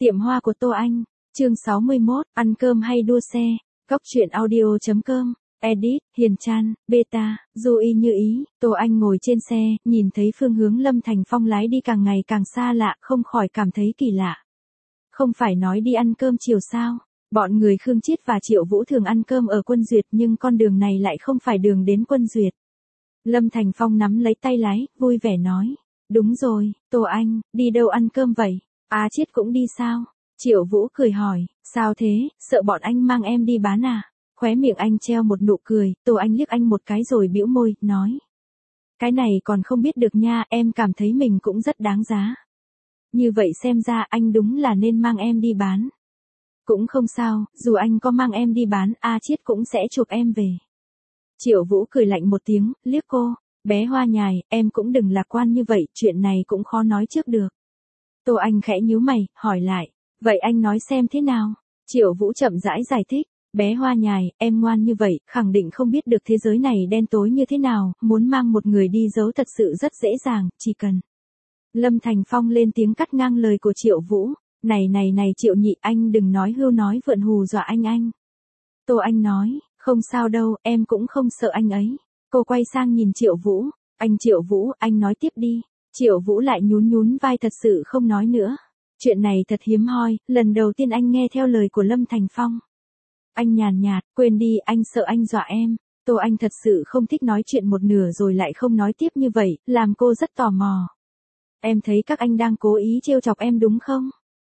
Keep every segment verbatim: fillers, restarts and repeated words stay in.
Tiệm hoa của Tô Anh, chương sáu mươi mốt, ăn cơm hay đua xe, Cóc truyện audio chấm com, edit, Hiền Chan, beta, Du Y Như Ý. Tô Anh ngồi trên xe, nhìn thấy phương hướng Lâm Thành Phong lái đi càng ngày càng xa lạ, không khỏi cảm thấy kỳ lạ. Không phải nói đi ăn cơm chiều sao? Bọn người Khương Chiết và Triệu Vũ thường ăn cơm ở Quân Duyệt, nhưng con đường này lại không phải đường đến Quân Duyệt. Lâm Thành Phong nắm lấy tay lái, vui vẻ nói. Đúng rồi, Tô Anh, đi đâu ăn cơm vậy? À Chiết cũng đi sao? Triệu Vũ cười hỏi, sao thế, sợ bọn anh mang em đi bán à? Khóe miệng anh treo một nụ cười, Tô Anh liếc anh một cái rồi bĩu môi, nói. Cái này còn không biết được nha, em cảm thấy mình cũng rất đáng giá. Như vậy xem ra anh đúng là nên mang em đi bán. Cũng không sao, dù anh có mang em đi bán, A Chiết cũng sẽ chụp em về. Triệu Vũ cười lạnh một tiếng, liếc cô, bé hoa nhài, em cũng đừng lạc quan như vậy, chuyện này cũng khó nói trước được. Tô Anh khẽ nhíu mày, hỏi lại, vậy anh nói xem thế nào? Triệu Vũ chậm rãi giải thích, bé hoa nhài, em ngoan như vậy, khẳng định không biết được thế giới này đen tối như thế nào, muốn mang một người đi giấu thật sự rất dễ dàng, chỉ cần. Lâm Thành Phong lên tiếng cắt ngang lời của Triệu Vũ, này này này Triệu nhị, anh đừng nói hưu nói vượn hù dọa anh anh. Tô Anh nói, không sao đâu, em cũng không sợ anh ấy. Cô quay sang nhìn Triệu Vũ, anh Triệu Vũ, anh nói tiếp đi. Triệu Vũ lại nhún nhún vai thật sự không nói nữa. Chuyện này thật hiếm hoi, lần đầu tiên anh nghe theo lời của Lâm Thành Phong. Anh nhàn nhạt, quên đi, anh sợ anh dọa em. Tô Anh thật sự không thích nói chuyện một nửa rồi lại không nói tiếp như vậy, làm cô rất tò mò. Em thấy các anh đang cố ý trêu chọc em đúng không?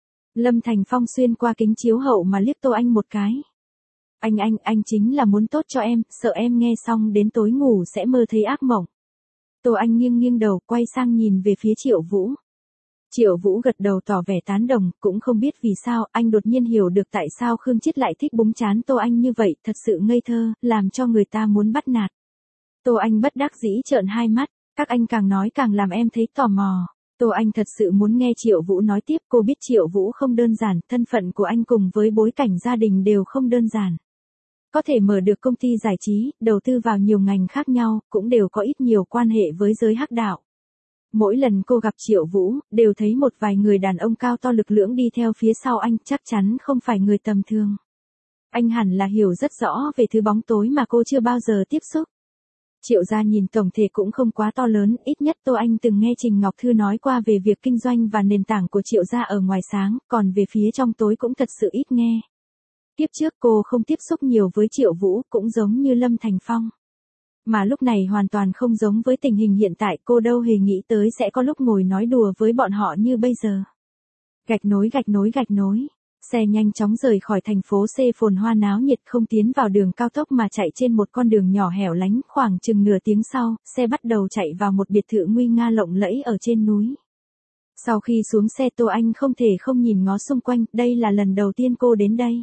Lâm Thành Phong xuyên qua kính chiếu hậu mà liếc Tô Anh một cái. Anh anh, anh chính là muốn tốt cho em, sợ em nghe xong đến tối ngủ sẽ mơ thấy ác mộng. Tô Anh nghiêng nghiêng đầu, quay sang nhìn về phía Triệu Vũ. Triệu Vũ gật đầu tỏ vẻ tán đồng, cũng không biết vì sao, anh đột nhiên hiểu được tại sao Khương Chiết lại thích búng trán Tô Anh như vậy, thật sự ngây thơ, làm cho người ta muốn bắt nạt. Tô Anh bất đắc dĩ trợn hai mắt, các anh càng nói càng làm em thấy tò mò. Tô Anh thật sự muốn nghe Triệu Vũ nói tiếp, cô biết Triệu Vũ không đơn giản, thân phận của anh cùng với bối cảnh gia đình đều không đơn giản. Có thể mở được công ty giải trí, đầu tư vào nhiều ngành khác nhau, cũng đều có ít nhiều quan hệ với giới hắc đạo. Mỗi lần cô gặp Triệu Vũ, đều thấy một vài người đàn ông cao to lực lưỡng đi theo phía sau anh, chắc chắn không phải người tầm thường. Anh hẳn là hiểu rất rõ về thứ bóng tối mà cô chưa bao giờ tiếp xúc. Triệu gia nhìn tổng thể cũng không quá to lớn, ít nhất Tô Anh từng nghe Trình Ngọc Thư nói qua về việc kinh doanh và nền tảng của Triệu gia ở ngoài sáng, còn về phía trong tối cũng thật sự ít nghe. Tiếp trước cô không tiếp xúc nhiều với Triệu Vũ, cũng giống như Lâm Thành Phong. Mà lúc này hoàn toàn không giống với tình hình hiện tại, cô đâu hề nghĩ tới sẽ có lúc ngồi nói đùa với bọn họ như bây giờ. Gạch nối gạch nối gạch nối. Xe nhanh chóng rời khỏi thành phố C phồn hoa náo nhiệt, không tiến vào đường cao tốc mà chạy trên một con đường nhỏ hẻo lánh, khoảng chừng nửa tiếng sau, xe bắt đầu chạy vào một biệt thự nguy nga lộng lẫy ở trên núi. Sau khi xuống xe Tô Anh không thể không nhìn ngó xung quanh, đây là lần đầu tiên cô đến đây.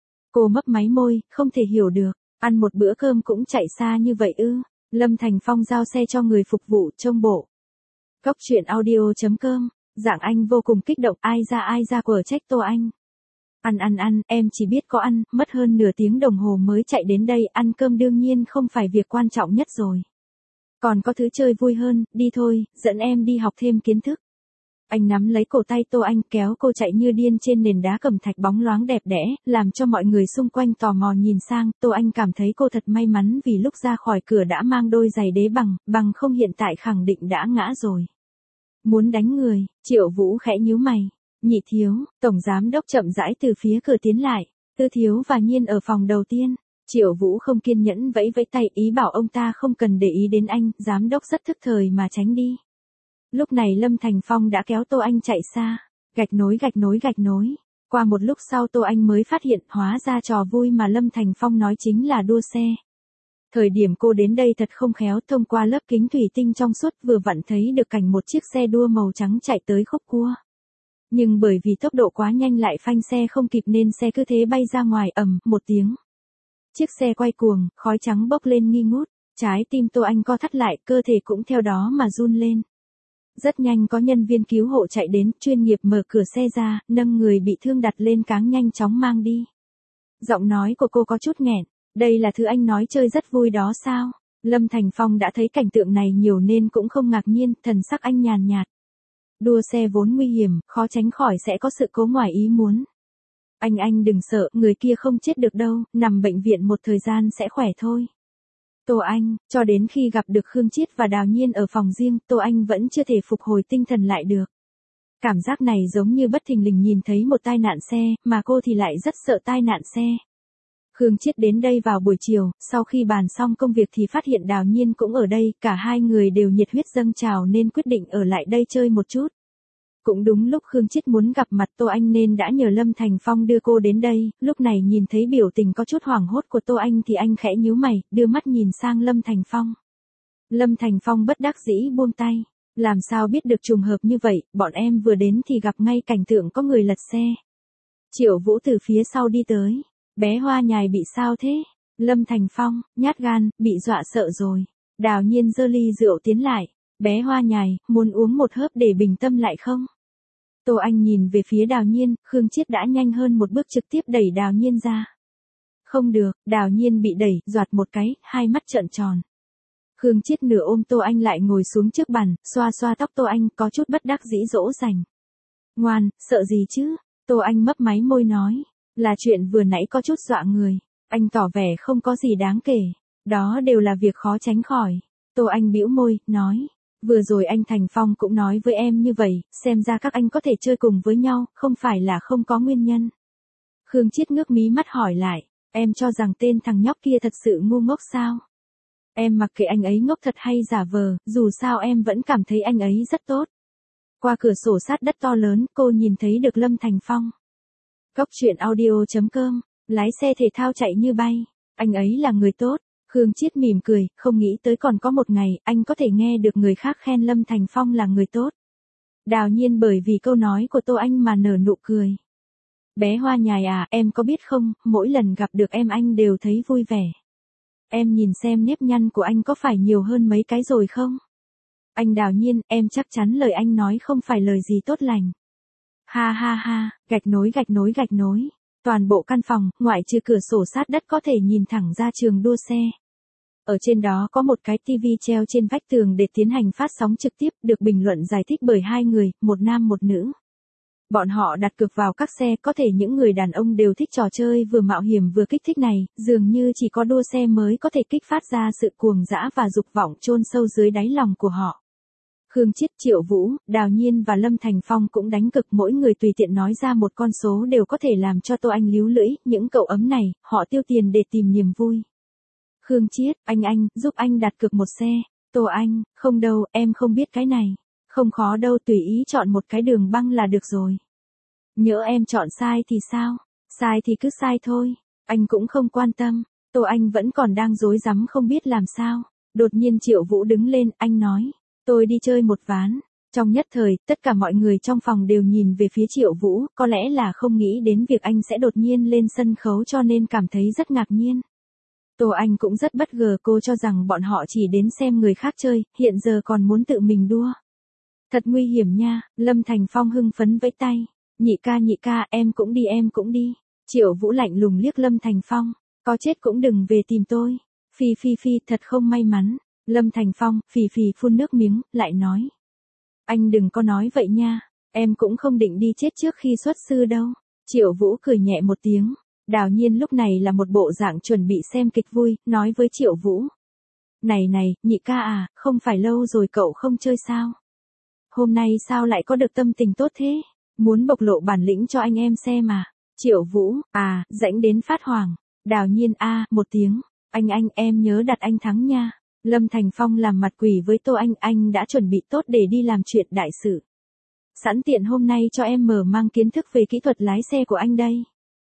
Cô mấp máy môi, không thể hiểu được, ăn một bữa cơm cũng chạy xa như vậy ư. Lâm Thành Phong giao xe cho người phục vụ trông bộ. Cóc truyện audio chấm com, dạng anh vô cùng kích động, ai ra ai ra quở trách Tô Anh. Ăn ăn ăn, em chỉ biết có ăn, mất hơn nửa tiếng đồng hồ mới chạy đến đây, ăn cơm đương nhiên không phải việc quan trọng nhất rồi. Còn có thứ chơi vui hơn, đi thôi, dẫn em đi học thêm kiến thức. Anh nắm lấy cổ tay Tô Anh kéo cô chạy như điên trên nền đá cẩm thạch bóng loáng đẹp đẽ, làm cho mọi người xung quanh tò mò nhìn sang, Tô Anh cảm thấy cô thật may mắn vì lúc ra khỏi cửa đã mang đôi giày đế bằng, bằng không hiện tại khẳng định đã ngã rồi. Muốn đánh người, Triệu Vũ khẽ nhíu mày. Nhị thiếu, tổng giám đốc chậm rãi từ phía cửa tiến lại, Tư Thiếu và Nhiên ở phòng đầu tiên. Triệu Vũ không kiên nhẫn vẫy vẫy tay ý bảo ông ta không cần để ý đến anh, giám đốc rất thức thời mà tránh đi. Lúc này Lâm Thành Phong đã kéo Tô Anh chạy xa, gạch nối gạch nối gạch nối. Qua một lúc sau Tô Anh mới phát hiện hóa ra trò vui mà Lâm Thành Phong nói chính là đua xe. Thời điểm cô đến đây thật không khéo, thông qua lớp kính thủy tinh trong suốt vừa vặn thấy được cảnh một chiếc xe đua màu trắng chạy tới khúc cua. Nhưng bởi vì tốc độ quá nhanh lại phanh xe không kịp nên xe cứ thế bay ra ngoài, ầm một tiếng. Chiếc xe quay cuồng, khói trắng bốc lên nghi ngút, trái tim Tô Anh co thắt lại, cơ thể cũng theo đó mà run lên. Rất nhanh có nhân viên cứu hộ chạy đến, chuyên nghiệp mở cửa xe ra, nâng người bị thương đặt lên cáng nhanh chóng mang đi. Giọng nói của cô có chút nghẹn, đây là thứ anh nói chơi rất vui đó sao? Lâm Thành Phong đã thấy cảnh tượng này nhiều nên cũng không ngạc nhiên, thần sắc anh nhàn nhạt. Đua xe vốn nguy hiểm, khó tránh khỏi sẽ có sự cố ngoài ý muốn. Anh anh đừng sợ, người kia không chết được đâu, nằm bệnh viện một thời gian sẽ khỏe thôi. Tô Anh, cho đến khi gặp được Khương Chiết và Đào Nhiên ở phòng riêng, Tô Anh vẫn chưa thể phục hồi tinh thần lại được. Cảm giác này giống như bất thình lình nhìn thấy một tai nạn xe, mà cô thì lại rất sợ tai nạn xe. Khương Chiết đến đây vào buổi chiều, sau khi bàn xong công việc thì phát hiện Đào Nhiên cũng ở đây, cả hai người đều nhiệt huyết dâng trào nên quyết định ở lại đây chơi một chút. Cũng đúng lúc Khương Chiết muốn gặp mặt Tô Anh nên đã nhờ Lâm Thành Phong đưa cô đến đây, lúc này nhìn thấy biểu tình có chút hoảng hốt của Tô Anh thì anh khẽ nhíu mày, đưa mắt nhìn sang Lâm Thành Phong. Lâm Thành Phong bất đắc dĩ buông tay, làm sao biết được trùng hợp như vậy, bọn em vừa đến thì gặp ngay cảnh tượng có người lật xe. Triệu Vũ từ phía sau đi tới, bé Hoa Nhài bị sao thế? Lâm Thành Phong, nhát gan, bị dọa sợ rồi. Đào Nhiên giơ ly rượu tiến lại, bé Hoa Nhài, muốn uống một hớp để bình tâm lại không? Tô Anh nhìn về phía Đào Nhiên, Khương Chiết đã nhanh hơn một bước trực tiếp đẩy Đào Nhiên ra. Không được, Đào Nhiên bị đẩy, doạt một cái, hai mắt trợn tròn. Khương Chiết nửa ôm Tô Anh lại ngồi xuống trước bàn, xoa xoa tóc Tô Anh có chút bất đắc dĩ dỗ dành. Ngoan, sợ gì chứ? Tô Anh mấp máy môi nói, là chuyện vừa nãy có chút dọa người. Anh tỏ vẻ không có gì đáng kể, đó đều là việc khó tránh khỏi. Tô Anh bĩu môi, nói. Vừa rồi anh Thành Phong cũng nói với em như vậy, xem ra các anh có thể chơi cùng với nhau, không phải là không có nguyên nhân. Khương Chiết ngước mí mắt hỏi lại, em cho rằng tên thằng nhóc kia thật sự ngu ngốc sao? Em mặc kệ anh ấy ngốc thật hay giả vờ, dù sao em vẫn cảm thấy anh ấy rất tốt. Qua cửa sổ sát đất to lớn, cô nhìn thấy được Lâm Thành Phong. Cốc truyện audio chấm com, lái xe thể thao chạy như bay, anh ấy là người tốt. Khương Chiết mỉm cười, không nghĩ tới còn có một ngày, anh có thể nghe được người khác khen Lâm Thành Phong là người tốt. Đào Nhiên bởi vì câu nói của Tô Anh mà nở nụ cười. Bé Hoa Nhài à, em có biết không, mỗi lần gặp được em anh đều thấy vui vẻ. Em nhìn xem nếp nhăn của anh có phải nhiều hơn mấy cái rồi không? Anh Đào Nhiên, em chắc chắn lời anh nói không phải lời gì tốt lành. Ha ha ha, gạch nối gạch nối gạch nối. Toàn bộ căn phòng, ngoại trừ cửa sổ sát đất có thể nhìn thẳng ra trường đua xe. Ở trên đó có một cái tivi treo trên vách tường để tiến hành phát sóng trực tiếp, được bình luận giải thích bởi hai người, một nam một nữ. Bọn họ đặt cược vào các xe, có thể những người đàn ông đều thích trò chơi vừa mạo hiểm vừa kích thích này, dường như chỉ có đua xe mới có thể kích phát ra sự cuồng dã và dục vọng chôn sâu dưới đáy lòng của họ. Khương Chiết, Triệu Vũ, Đào Nhiên và Lâm Thành Phong cũng đánh cực, mỗi người tùy tiện nói ra một con số đều có thể làm cho Tô Anh líu lưỡi, những cậu ấm này, họ tiêu tiền để tìm niềm vui. Khương Chiết, anh anh, giúp anh đặt cược một xe. Tô Anh, không đâu, em không biết cái này. Không khó đâu, tùy ý chọn một cái đường băng là được rồi. Nhỡ em chọn sai thì sao? Sai thì cứ sai thôi. Anh cũng không quan tâm. Tô Anh vẫn còn đang rối rắm không biết làm sao. Đột nhiên Triệu Vũ đứng lên, anh nói. Tôi đi chơi một ván. Trong nhất thời, tất cả mọi người trong phòng đều nhìn về phía Triệu Vũ, có lẽ là không nghĩ đến việc anh sẽ đột nhiên lên sân khấu cho nên cảm thấy rất ngạc nhiên. Tô Anh cũng rất bất ngờ, cô cho rằng bọn họ chỉ đến xem người khác chơi, hiện giờ còn muốn tự mình đua. Thật nguy hiểm nha, Lâm Thành Phong hưng phấn vẫy tay. Nhị ca nhị ca, em cũng đi em cũng đi. Triệu Vũ lạnh lùng liếc Lâm Thành Phong, có chết cũng đừng về tìm tôi. Phi phi phi, thật không may mắn. Lâm Thành Phong, phì phì phun nước miếng, lại nói. Anh đừng có nói vậy nha, em cũng không định đi chết trước khi xuất sư đâu. Triệu Vũ cười nhẹ một tiếng. Đào Nhiên lúc này là một bộ dạng chuẩn bị xem kịch vui, nói với Triệu Vũ. Này này, nhị ca à, không phải lâu rồi cậu không chơi sao? Hôm nay sao lại có được tâm tình tốt thế? Muốn bộc lộ bản lĩnh cho anh em xem mà. Triệu Vũ, à, rãnh đến phát hoảng. Đào Nhiên a, à, một tiếng. Anh anh em nhớ đặt anh thắng nha. Lâm Thành Phong làm mặt quỷ với Tô Anh, anh đã chuẩn bị tốt để đi làm chuyện đại sự. Sẵn tiện hôm nay cho em mở mang kiến thức về kỹ thuật lái xe của anh đây.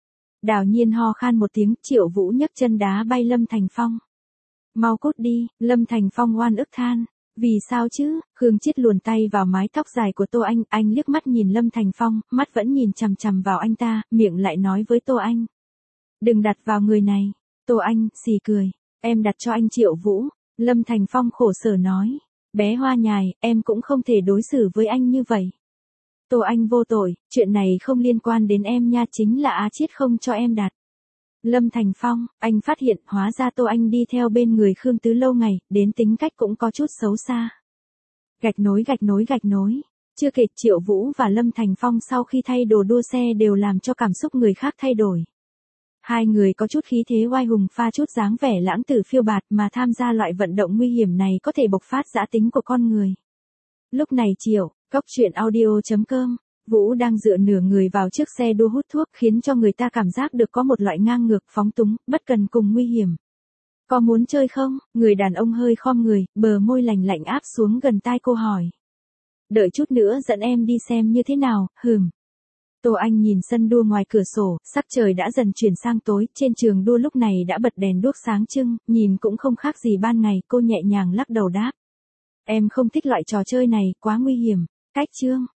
Đào Nhiên ho khan một tiếng, Triệu Vũ nhấc chân đá bay Lâm Thành Phong. Mau cút đi, Lâm Thành Phong oan ức than. Vì sao chứ? Khương Chiết luồn tay vào mái tóc dài của Tô Anh, anh liếc mắt nhìn Lâm Thành Phong, mắt vẫn nhìn chằm chằm vào anh ta, miệng lại nói với Tô Anh. Đừng đặt vào người này. Tô Anh, xì cười. Em đặt cho anh Triệu Vũ. Lâm Thành Phong khổ sở nói. Bé Hoa Nhài, em cũng không thể đối xử với anh như vậy. Tô Anh vô tội, chuyện này không liên quan đến em nha, chính là Á Chiết không cho em đặt. Lâm Thành Phong, anh phát hiện hóa ra Tô Anh đi theo bên người Khương Tứ lâu ngày, đến tính cách cũng có chút xấu xa. Gạch nối gạch nối gạch nối. Chưa kể Triệu Vũ và Lâm Thành Phong sau khi thay đồ đua xe đều làm cho cảm xúc người khác thay đổi. Hai người có chút khí thế oai hùng pha chút dáng vẻ lãng tử phiêu bạt mà tham gia loại vận động nguy hiểm này có thể bộc phát dã tính của con người. Lúc này Triệu, Cốc Truyện Audio chấm com, Vũ đang dựa nửa người vào chiếc xe đua hút thuốc khiến cho người ta cảm giác được có một loại ngang ngược phóng túng, bất cần cùng nguy hiểm. Có muốn chơi không? Người đàn ông hơi khom người, bờ môi lành lạnh áp xuống gần tai cô hỏi. Đợi chút nữa dẫn em đi xem như thế nào, hừm. Tô Anh nhìn sân đua ngoài cửa sổ, sắc trời đã dần chuyển sang tối, trên trường đua lúc này đã bật đèn đuốc sáng trưng, nhìn cũng không khác gì ban ngày, cô nhẹ nhàng lắc đầu đáp. Em không thích loại trò chơi này, quá nguy hiểm. Cách chương.